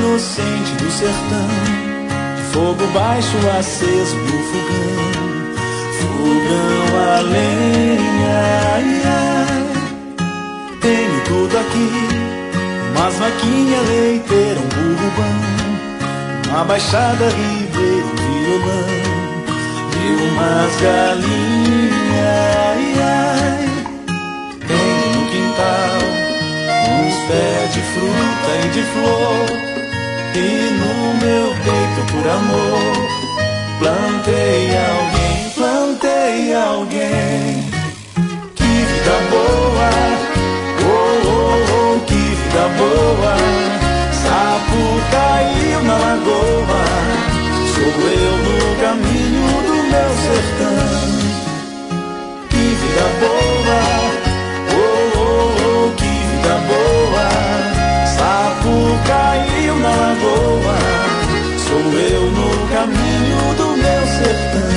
inocente do sertão, de fogo baixo aceso no fogão, fogão a lenha, ai, ai. Tenho tudo aqui, umas vaquinha leiteira, um burro bom, uma baixada ribeira, um violão e umas galinhas, ai, ai. Tenho no quintal uns pés de fruta e de flor, e no meu peito por amor plantei alguém. Que vida boa, oh, oh, oh, que vida boa. Sapo caiu na lagoa, sou eu no caminho do meu sertão. Que vida boa, oh, oh, oh, que vida boa. Sapo caiu na lagoa, sou eu no caminho do meu sertão.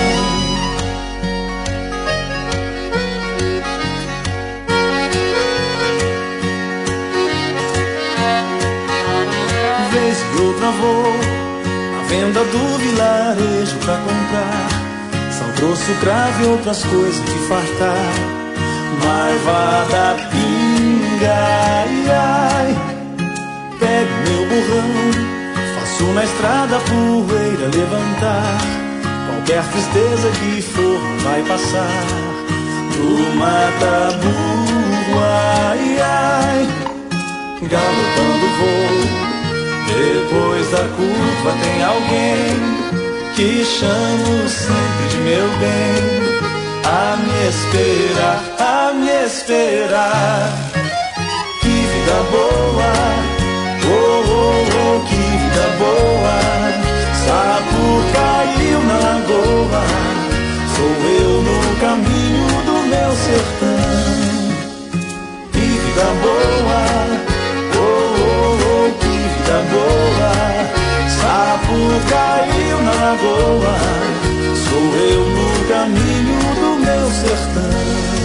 Vez e outra vou à venda do vilarejo pra comprar sal grosso, cravo e outras coisas de fartar. Marvada pinga, ai, ai. Pego meu burrão, faço na estrada a poeira levantar. Qualquer tristeza que for vai passar. No mata-burro, ai, ai. Galopando vou, depois da curva tem alguém que chamo sempre de meu bem, a me esperar, a me esperar. Que vida boa, oh, oh, oh, que vida boa. Sapo caiu na lagoa, sou eu no caminho do meu sertão. Que vida boa, oh, oh, oh, que vida boa. Sapo caiu na lagoa, sou eu no caminho do meu sertão.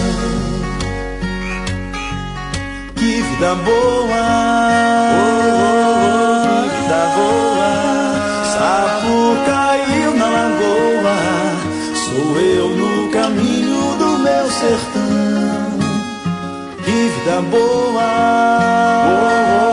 Que vida boa, oh, oh, oh, que vida boa. Sapo caiu na lagoa, sou eu no caminho do meu sertão. Que vida boa, oh, oh,